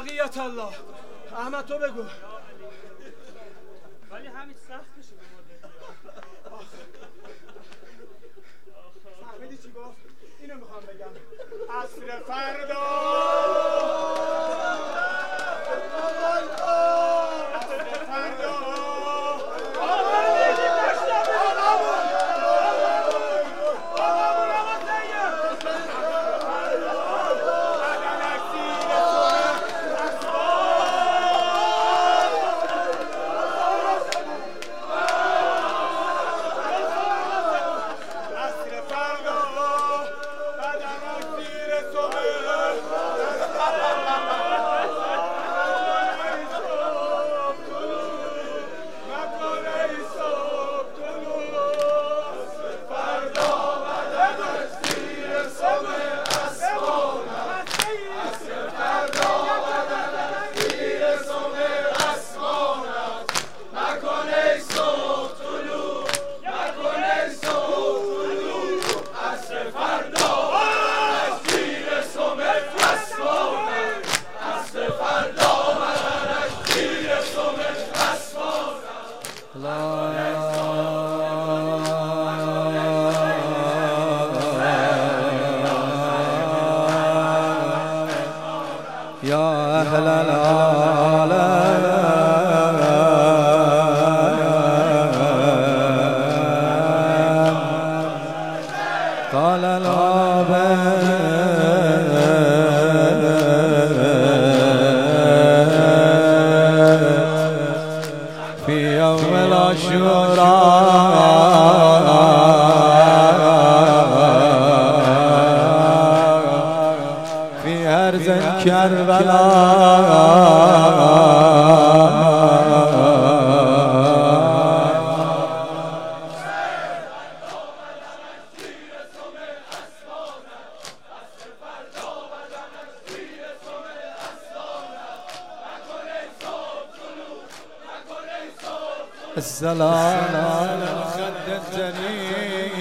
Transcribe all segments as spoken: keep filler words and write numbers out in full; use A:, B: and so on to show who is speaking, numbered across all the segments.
A: بقیت الله. احمد تو بگو.
B: ولی همین سخت میشه به ما.
A: فهمیدی چی گفت؟ اینو میخوام بگم. عصر فردا عصر فردا
C: السلام على الخد الجليل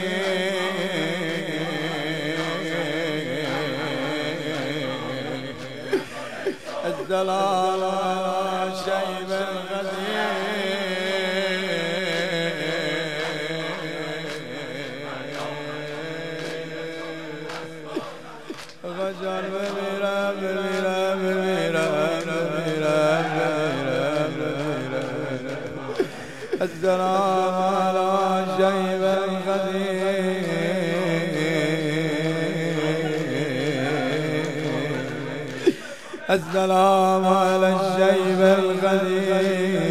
C: الدلال على شيب الغدير غجر بميرا بميرا بميرا بميرا السلام على شيب الغدير السلام على الشيب الغدير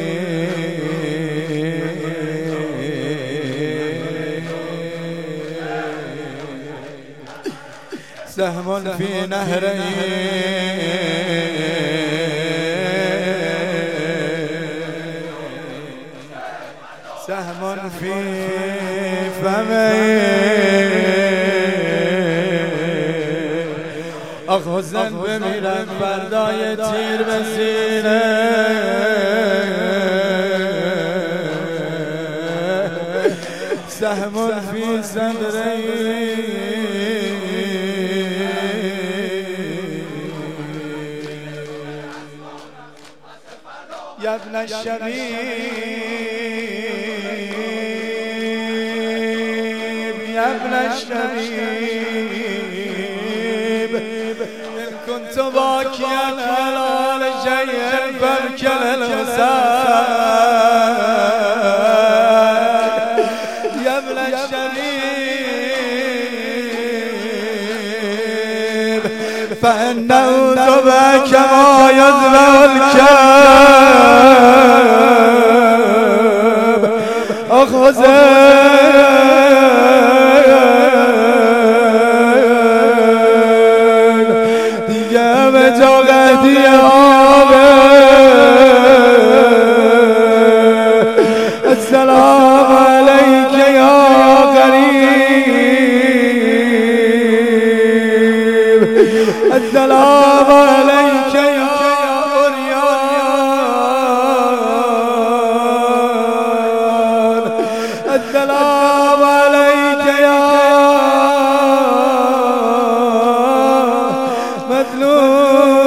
C: سهم في نهرين سهم في فمي آخ حسین بمیرم فردای تیر به سینه سهم فی صدری یا ابن الشبیب یا ابن الشبیب إن كنت باكيا على شيء فابكي الحسين يا ابن الشبيب فإنه ذبح كما يذبح الكلب أخ السلام عليك يا غريب السلام عليك يا عريان السلام عليك يا مظلوم